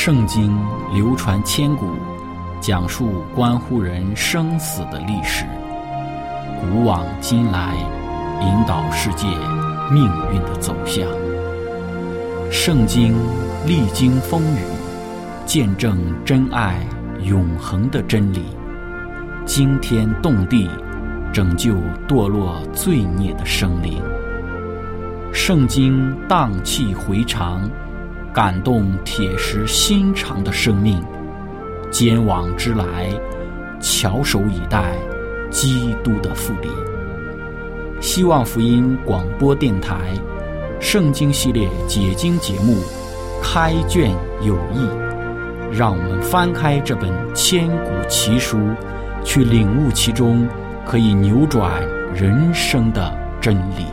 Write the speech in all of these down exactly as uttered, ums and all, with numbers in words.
圣经流传千古，讲述关乎人生死的历史，古往今来，引导世界命运的走向。圣经历经风雨，见证真爱永恒的真理，惊天动地，拯救堕落罪孽的生灵。圣经荡气回肠，感动铁石心肠的生命，坚往之来，翘首以待基督的复临。希望福音广播电台圣经系列解经节目开卷有益，让我们翻开这本千古奇书，去领悟其中可以扭转人生的真理。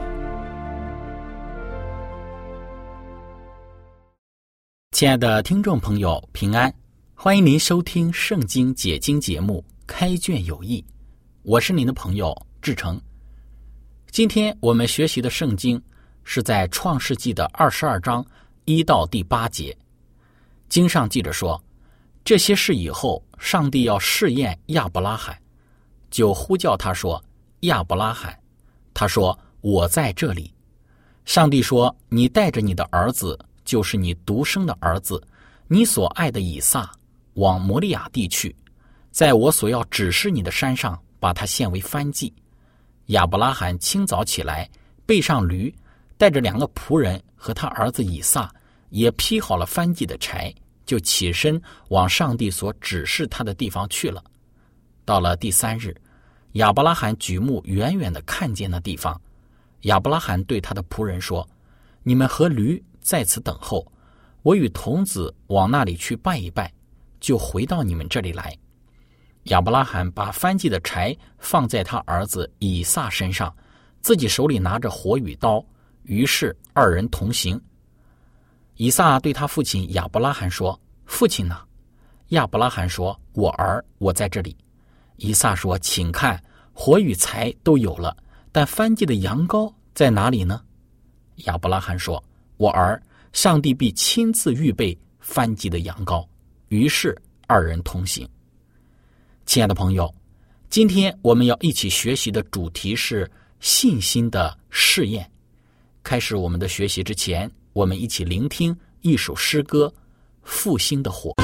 亲爱的听众朋友，平安，欢迎您收听圣经解经节目开卷有益，我是您的朋友志成。今天我们学习的圣经是在创世纪的二十二章一到第八节。经上记着说，这些事以后，上帝要试验亚伯拉罕，就呼叫他说，亚伯拉罕。他说，我在这里。上帝说，你带着你的儿子，就是你独生的儿子，你所爱的以撒，往摩利亚地去，在我所要指示你的山上，把他献为燔祭。亚伯拉罕清早起来，背上驴，带着两个仆人和他儿子以撒，也劈好了燔祭的柴，就起身往上帝所指示他的地方去了。到了第三日，亚伯拉罕举目远远地看见那地方。亚伯拉罕对他的仆人说，你们和驴在此等候，我与童子往那里去拜一拜，就回到你们这里来。亚伯拉罕把燔祭的柴放在他儿子以撒身上，自己手里拿着火与刀，于是二人同行。以撒对他父亲亚伯拉罕说，父亲呢？亚伯拉罕说，我儿，我在这里。以撒说，请看，火与柴都有了，但燔祭的羊羔在哪里呢？亚伯拉罕说，我儿，上帝必亲自预备燔祭的羊羔。于是二人同行。亲爱的朋友，今天我们要一起学习的主题是信心的试验。开始我们的学习之前，我们一起聆听一首诗歌，复兴的火。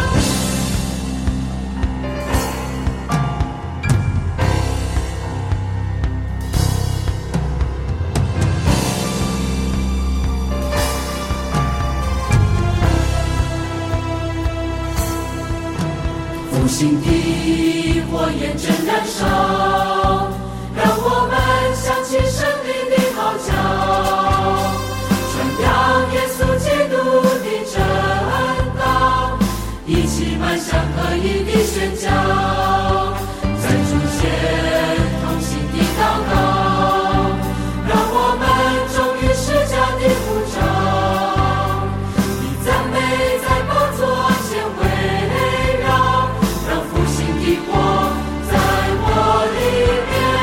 复兴的火焰正燃烧，让我们响起胜利的号角，传扬耶稣基督的真道，一起迈向合一的宣教，在主前同心的祷告，让我们忠于释迦的呼召，以赞美在宝座前围绕，让复兴的火在我里面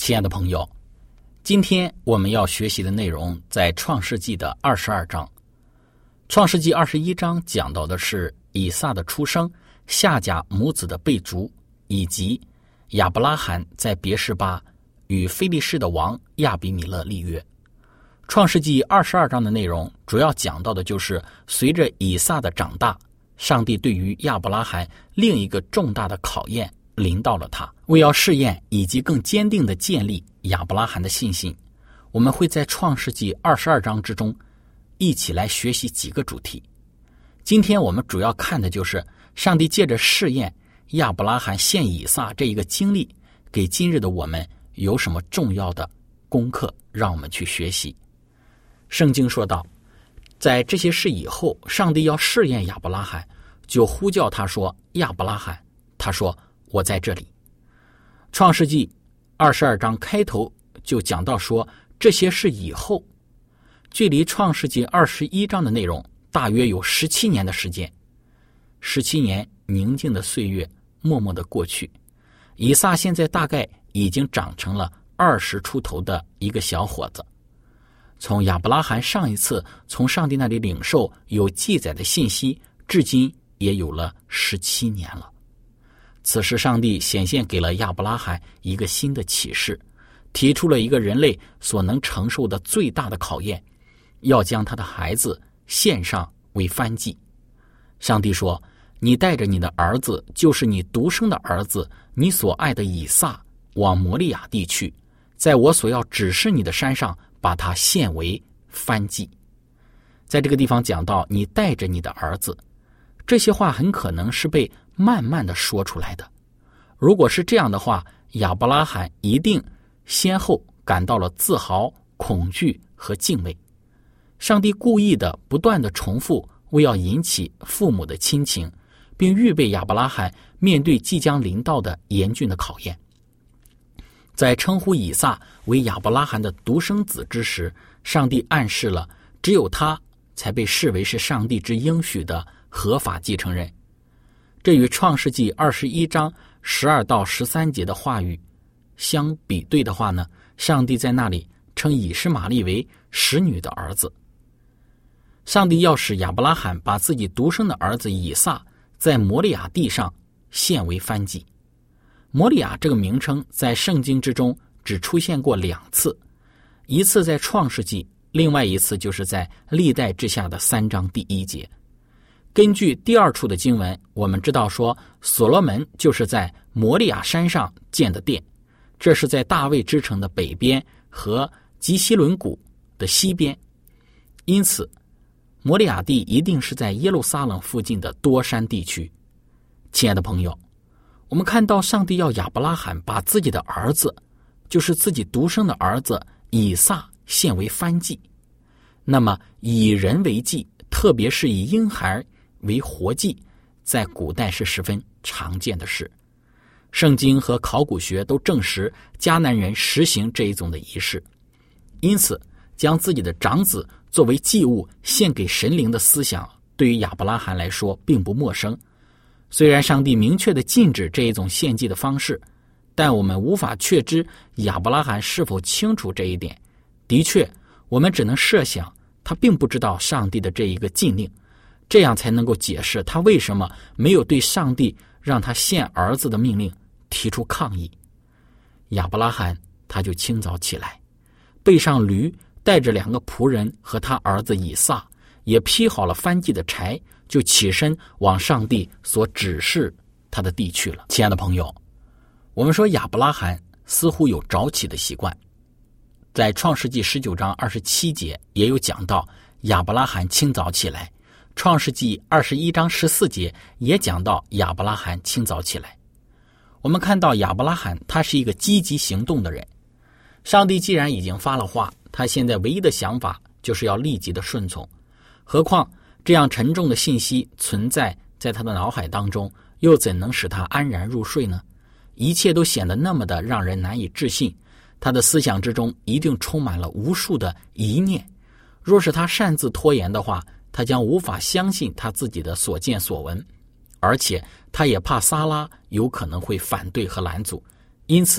亲爱的朋友，今天我们要学习的内容在创世纪的二十二章。创世纪二十一章讲到的是以撒的出生、夏甲母子的被逐，以及亚伯拉罕在别是巴与非利士的王亚比米勒立约。创世纪二十二章的内容主要讲到的就是随着以撒的长大，上帝对于亚伯拉罕另一个重大的考验临到了他，为要试验以及更坚定地建立亚伯拉罕的信心，我们会在创世纪二十二章之中一起来学习几个主题。今天我们主要看的就是上帝借着试验亚伯拉罕献以撒这一个经历，给今日的我们有什么重要的功课让我们去学习。圣经说道，在这些事以后，上帝要试验亚伯拉罕，就呼叫他说，亚伯拉罕，他说，我在这里。创世纪二十二章开头就讲到说，这些事以后，距离创世纪二十一章的内容大约有十七年的时间。十七年宁静的岁月默默的过去，以撒现在大概已经长成了二十出头的一个小伙子。从亚伯拉罕上一次从上帝那里领受有记载的信息，至今也有了十七年了。此时上帝显现给了亚伯拉罕一个新的启示，提出了一个人类所能承受的最大的考验，要将他的孩子献上为燔祭。上帝说，你带着你的儿子，就是你独生的儿子，你所爱的以撒，往摩利亚地去，在我所要指示你的山上把他献为燔祭。在这个地方讲到你带着你的儿子，这些话很可能是被慢慢的说出来的。如果是这样的话，亚伯拉罕一定先后感到了自豪、恐惧和敬畏。上帝故意的不断的重复，为要引起父母的亲情，并预备亚伯拉罕面对即将临到的严峻的考验。在称呼以撒为亚伯拉罕的独生子之时，上帝暗示了只有他才被视为是上帝之应许的合法继承人。这与创世纪二十一章十二到十三节的话语相比对的话呢，上帝在那里称以实玛利为使女的儿子。上帝要使亚伯拉罕把自己独生的儿子以撒在摩利亚地上献为燔祭。摩利亚这个名称在圣经之中只出现过两次，一次在创世纪，另外一次就是在历代志下的三章第一节。根据第二处的经文，我们知道说所罗门就是在摩利亚山上建的殿，这是在大卫之城的北边和吉西伦谷的西边，因此摩利亚地一定是在耶路撒冷附近的多山地区。亲爱的朋友，我们看到上帝要亚伯拉罕把自己的儿子，就是自己独生的儿子以撒献为燔祭。那么以人为祭，特别是以婴孩为活祭，在古代是十分常见的事。圣经和考古学都证实迦南人实行这一种的仪式，因此将自己的长子作为祭物献给神灵的思想，对于亚伯拉罕来说并不陌生。虽然上帝明确地禁止这一种献祭的方式，但我们无法确知亚伯拉罕是否清楚这一点。的确，我们只能设想他并不知道上帝的这一个禁令，这样才能够解释他为什么没有对上帝让他献儿子的命令提出抗议。亚伯拉罕他就清早起来，背上驴，带着两个仆人和他儿子以撒，也劈好了燔祭的柴，就起身往上帝所指示他的地去了。亲爱的朋友，我们说亚伯拉罕似乎有早起的习惯，在创世纪十九章二十七节也有讲到亚伯拉罕清早起来，创世纪二十一章十四节也讲到亚伯拉罕清早起来。我们看到亚伯拉罕他是一个积极行动的人，上帝既然已经发了话，他现在唯一的想法就是要立即的顺从。何况这样沉重的信息存在在他的脑海当中，又怎能使他安然入睡呢？一切都显得那么的让人难以置信，他的思想之中一定充满了无数的疑念。若是他擅自拖延的话，他将无法相信他自己的所见所闻，而且他也怕撒拉有可能会反对和拦阻，因此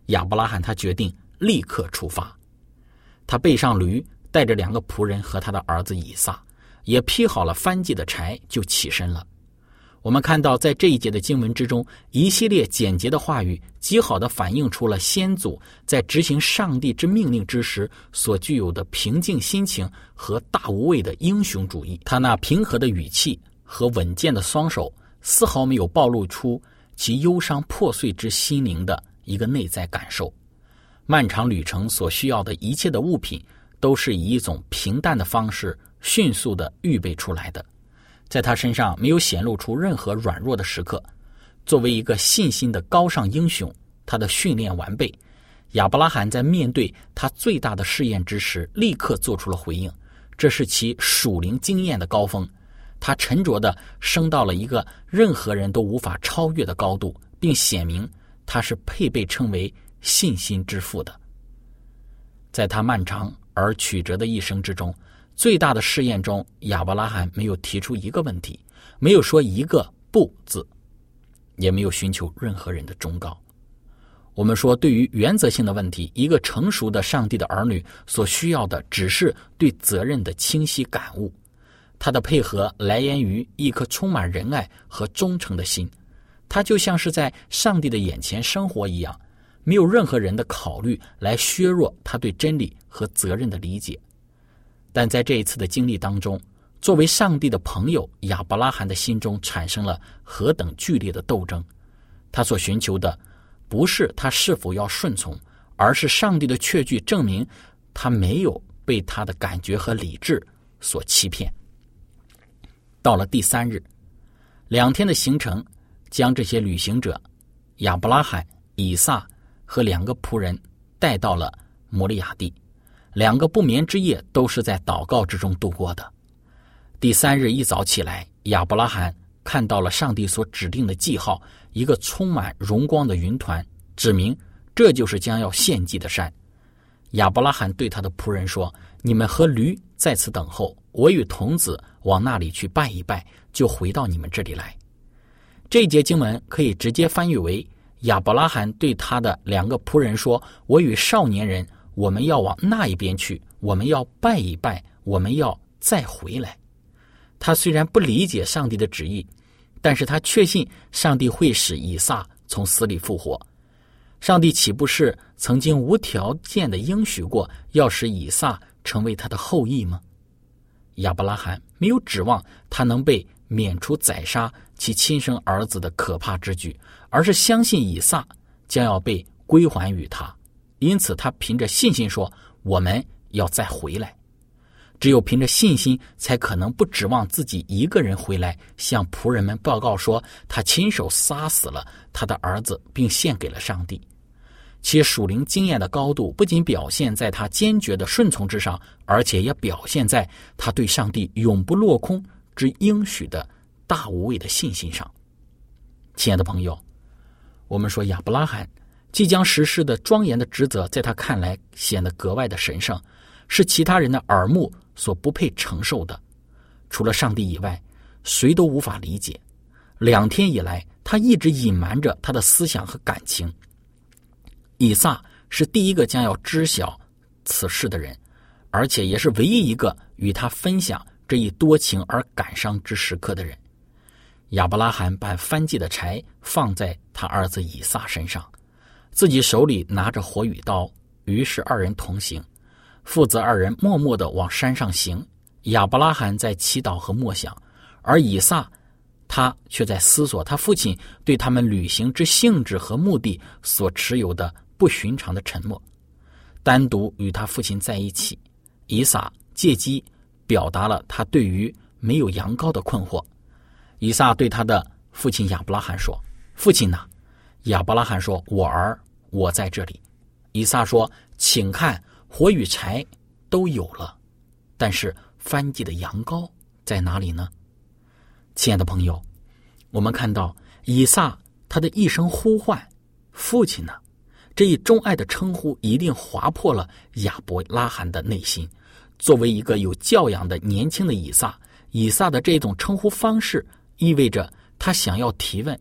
亚伯拉罕他决定立刻出发。他背上驴，带着两个仆人和他的儿子以撒，也劈好了燔祭的柴，就起身了。我们看到在这一节的经文之中，一系列简洁的话语极好地反映出了先祖在执行上帝之命令之时所具有的平静心情和大无畏的英雄主义。他那平和的语气和稳健的双手丝毫没有暴露出其忧伤破碎之心灵的一个内在感受。漫长旅程所需要的一切的物品都是以一种平淡的方式迅速地预备出来的，在他身上没有显露出任何软弱的时刻。作为一个信心的高尚英雄，他的训练完备，亚伯拉罕在面对他最大的试验之时立刻做出了回应，这是其属灵经验的高峰。他沉着地升到了一个任何人都无法超越的高度，并显明他是配被称为信心之父的。在他漫长而曲折的一生之中，最大的试验中，亚伯拉罕没有提出一个问题，没有说一个不字，也没有寻求任何人的忠告。我们说，对于原则性的问题，一个成熟的上帝的儿女所需要的只是对责任的清晰感悟。他的配合来源于一颗充满仁爱和忠诚的心，他就像是在上帝的眼前生活一样，没有任何人的考虑来削弱他对真理和责任的理解。但在这一次的经历当中，作为上帝的朋友，亚伯拉罕的心中产生了何等剧烈的斗争。他所寻求的不是他是否要顺从，而是上帝的确据证明他没有被他的感觉和理智所欺骗。到了第三日，两天的行程将这些旅行者亚伯拉罕、以撒和两个仆人带到了摩利亚地。两个不眠之夜都是在祷告之中度过的。第三日一早起来，亚伯拉罕看到了上帝所指定的记号，一个充满荣光的云团，指明这就是将要献祭的山。亚伯拉罕对他的仆人说：你们和驴在此等候，我与童子往那里去拜一拜，就回到你们这里来。这一节经文可以直接翻译为，亚伯拉罕对他的两个仆人说：我与少年人，我们要往那一边去，我们要拜一拜，我们要再回来。他虽然不理解上帝的旨意，但是他确信上帝会使以撒从死里复活。上帝岂不是曾经无条件的应许过要使以撒成为他的后裔吗？亚伯拉罕没有指望他能被免除宰杀其亲生儿子的可怕之举，而是相信以撒将要被归还于他。因此他凭着信心说，我们要再回来。只有凭着信心，才可能不指望自己一个人回来向仆人们报告说他亲手杀死了他的儿子，并献给了上帝。其属灵经验的高度不仅表现在他坚决的顺从之上，而且也表现在他对上帝永不落空之应许的大无畏的信心上。亲爱的朋友，我们说亚伯拉罕即将实施的庄严的职责，在他看来显得格外的神圣，是其他人的耳目所不配承受的。除了上帝以外，谁都无法理解。两天以来，他一直隐瞒着他的思想和感情。以撒是第一个将要知晓此事的人，而且也是唯一一个与他分享这一多情而感伤之时刻的人。亚伯拉罕把燔祭的柴放在他儿子以撒身上，自己手里拿着火与刀，于是二人同行。父子二人默默地往山上行，亚伯拉罕在祈祷和默想，而以撒他却在思索他父亲对他们旅行之性质和目的所持有的不寻常的沉默。单独与他父亲在一起，以撒借机表达了他对于没有羊羔的困惑。以撒对他的父亲亚伯拉罕说：父亲哪？亚伯拉罕说：我儿，我在这里。以撒说：请看，火与柴都有了，但是燔祭的羊羔在哪里呢？亲爱的朋友，我们看到以撒他的一声呼唤，父亲呢？这一钟爱的称呼一定划破了亚伯拉罕的内心。作为一个有教养的年轻的以撒，以撒的这种称呼方式意味着他想要提问，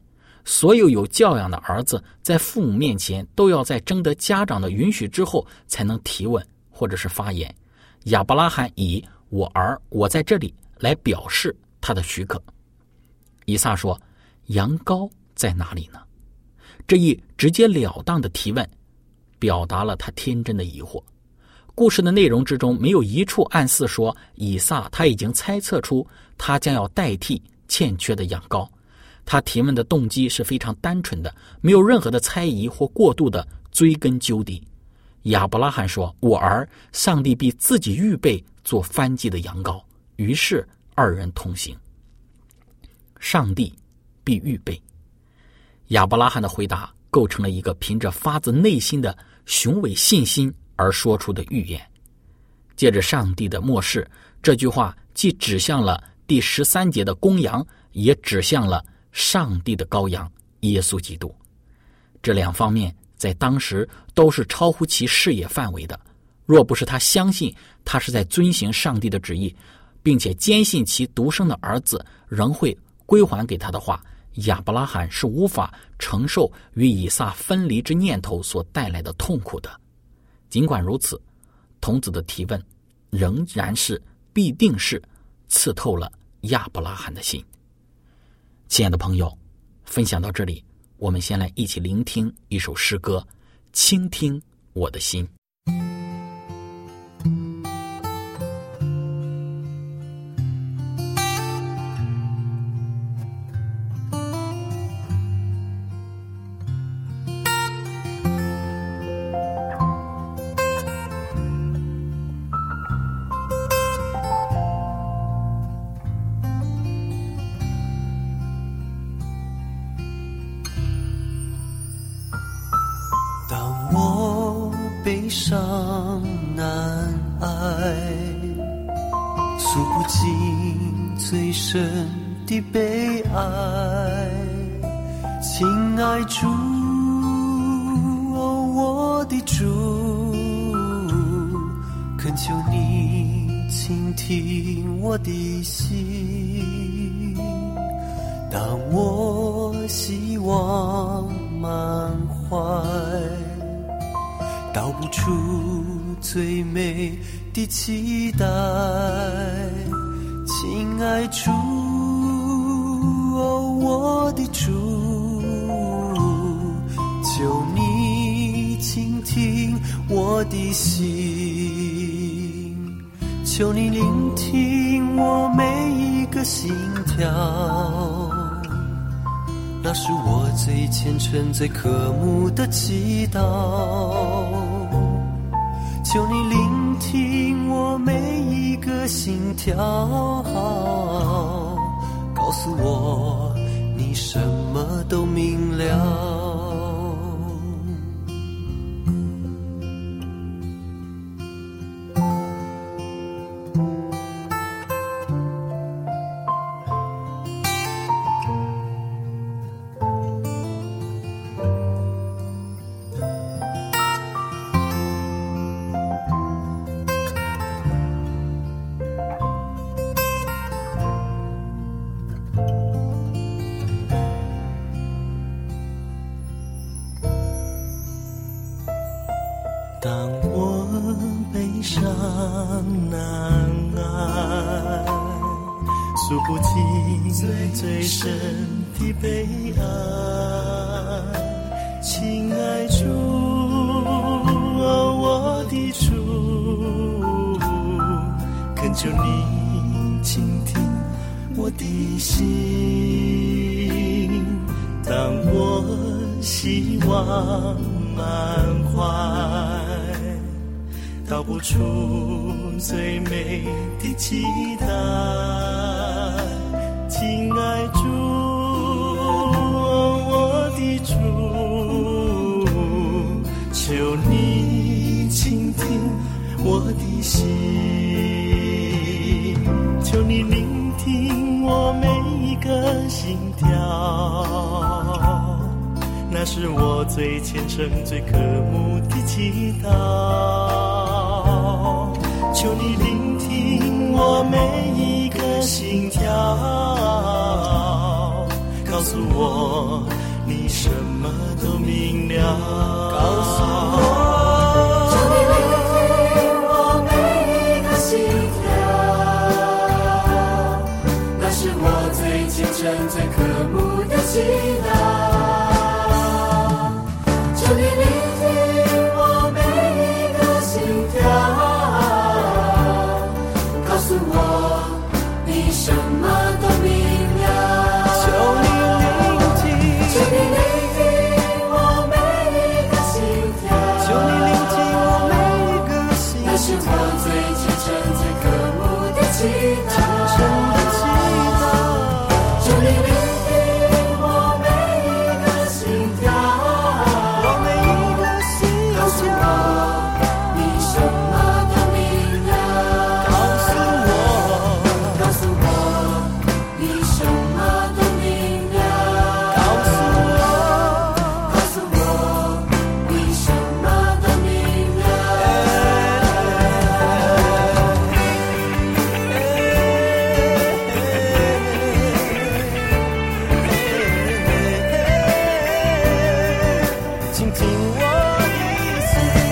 所有有教养的儿子在父母面前都要在征得家长的允许之后才能提问或者是发言。亚伯拉罕以我儿，我在这里来表示他的许可。以撒说，羊羔在哪里呢？这一直截了当的提问表达了他天真的疑惑。故事的内容之中没有一处暗示说以撒他已经猜测出他将要代替欠缺的羊羔。他提问的动机是非常单纯的，没有任何的猜疑或过度的追根究底。亚伯拉罕说，我儿，上帝必自己预备做燔祭的羊羔。于是二人同行。上帝必预备。亚伯拉罕的回答构成了一个凭着发自内心的雄伟信心而说出的预言。借着上帝的默示，这句话既指向了第十三节的公羊，也指向了上帝的羔羊耶稣基督。这两方面在当时都是超乎其视野范围的。若不是他相信他是在遵行上帝的旨意，并且坚信其独生的儿子仍会归还给他的话，亚伯拉罕是无法承受与以撒分离之念头所带来的痛苦的。尽管如此，童子的提问仍然是必定是刺透了亚伯拉罕的心。亲爱的朋友，分享到这里，我们先来一起聆听一首诗歌，倾听我的心。 伤难挨，诉不尽最深的悲哀。亲爱主，哦，我的主，恳求你倾听我的心。当我希望满怀，道不出最美的期待。亲爱主，哦，我的主，求你倾听我的心，求你聆听我每一个心跳，那是我最虔诚最渴慕的祈祷。求你聆听我每一个心跳，告诉我你什么都明了。当我悲伤难挨，诉不尽最深的悲哀。亲爱主，哦，我的主，恳求你倾听我的心。当我希望满怀，道不出最美的期待。亲爱主，我的主，求你倾听我的心，求你聆听我每一个心跳，那是我最虔诚最渴慕的祈祷。求你聆听我每一个心跳，告诉我你什么都明了。告诉我， 求你聆听我每一个心跳，那是我最虔诚最渴慕的祈祷。求你聆听我每一个心跳，告诉我你什么都明了。 求你聆听， 求你聆听我每一个心跳， 求你聆听我每一个心那是我最虔诚最渴慕的祈祷。 诚的祈祷。 求你聆听我每一个心跳， 我每一个心告诉我你什么都明了。 告诉我， 告诉我你什么都明了。 告诉我， 告诉我你什么都明了。 倾听我的心。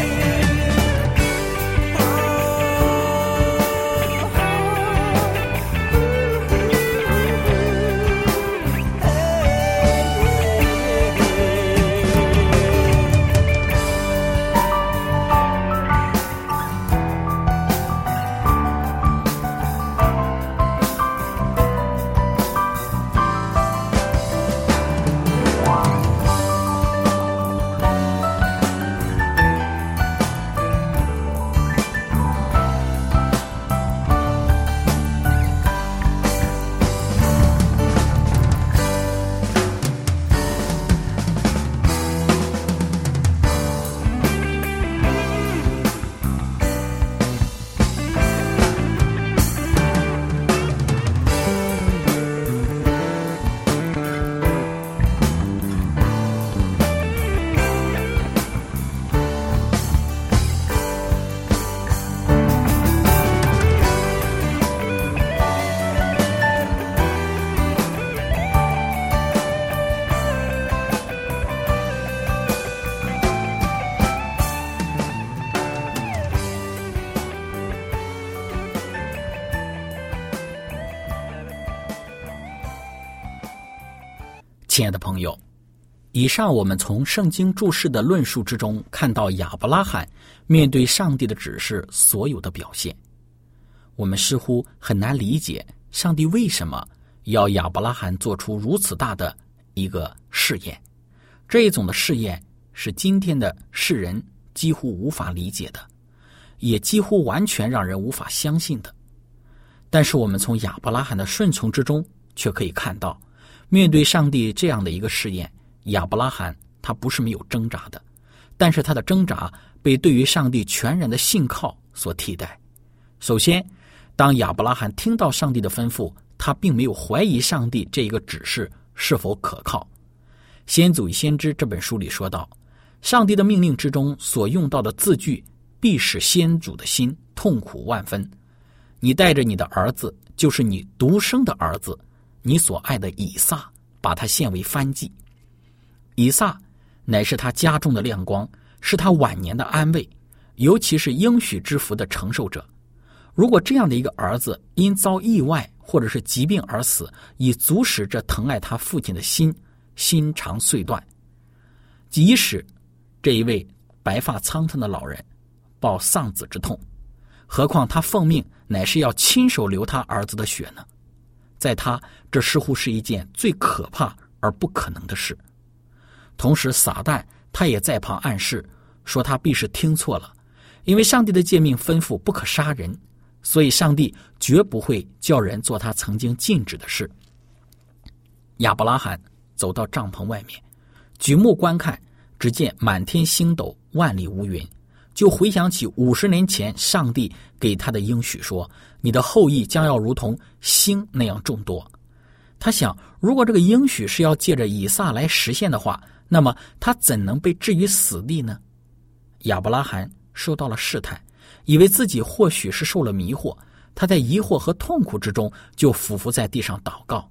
亲爱的朋友，以上我们从圣经注释的论述之中看到亚伯拉罕面对上帝的指示所有的表现。我们似乎很难理解上帝为什么要亚伯拉罕做出如此大的一个试验。这一种的试验是今天的世人几乎无法理解的，也几乎完全让人无法相信的。但是我们从亚伯拉罕的顺从之中却可以看到，面对上帝这样的一个试验，亚伯拉罕他不是没有挣扎的，但是他的挣扎被对于上帝全然的信靠所替代。首先，当亚伯拉罕听到上帝的吩咐，他并没有怀疑上帝这一个指示是否可靠。先祖与先知这本书里说到，上帝的命令之中所用到的字句必使先祖的心痛苦万分。你带着你的儿子，就是你独生的儿子，你所爱的以撒，把他献为燔祭。以撒乃是他家中的亮光，是他晚年的安慰，尤其是应许之福的承受者。如果这样的一个儿子因遭意外或者是疾病而死，以足使这疼爱他父亲的心心肠碎断。即使这一位白发苍苍的老人抱丧子之痛，何况他奉命乃是要亲手流他儿子的血呢？在他，这似乎是一件最可怕而不可能的事。同时撒旦他也在旁暗示说，他必是听错了，因为上帝的诫命吩咐不可杀人，所以上帝绝不会叫人做他曾经禁止的事。亚伯拉罕走到帐篷外面，举目观看，只见满天星斗，万里无云，就回想起五十年前上帝给他的应许说，你的后裔将要如同星那样众多。他想，如果这个应许是要借着以撒来实现的话，那么他怎能被置于死地呢？亚伯拉罕受到了试探，以为自己或许是受了迷惑，他在疑惑和痛苦之中就俯伏在地上祷告。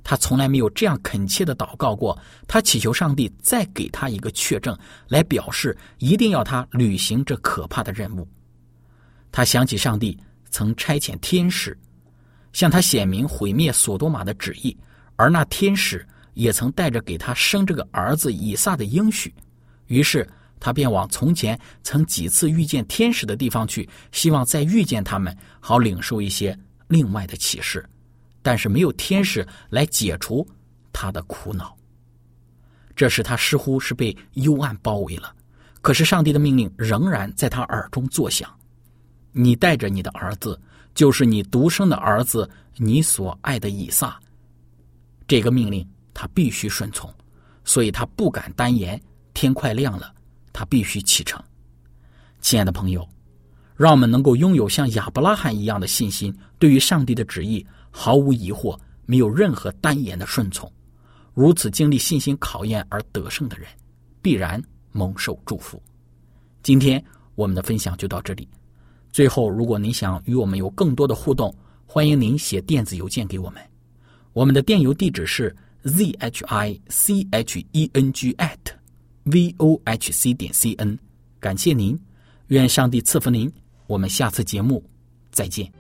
他从来没有这样恳切的祷告过，他祈求上帝再给他一个确证，来表示一定要他履行这可怕的任务。他想起上帝曾差遣天使向他显明毁灭索多玛的旨意，而那天使也曾带着给他生这个儿子以撒的应许。于是他便往从前曾几次遇见天使的地方去，希望再遇见他们，好领受一些另外的启示。但是没有天使来解除他的苦恼，这时他似乎是被幽暗包围了。可是上帝的命令仍然在他耳中作响：你带着你的儿子，就是你独生的儿子，你所爱的以撒。这个命令他必须顺从，所以他不敢单言，天快亮了，他必须启程。亲爱的朋友，让我们能够拥有像亚伯拉罕一样的信心，对于上帝的旨意毫无疑惑，没有任何单言的顺从。如此经历信心考验而得胜的人，必然蒙受祝福。今天我们的分享就到这里。最后，如果您想与我们有更多的互动，欢迎您写电子邮件给我们。我们的电邮地址是 z h i c h e n g at v o h c 点 c n。感谢您，愿上帝赐福您。我们下次节目再见。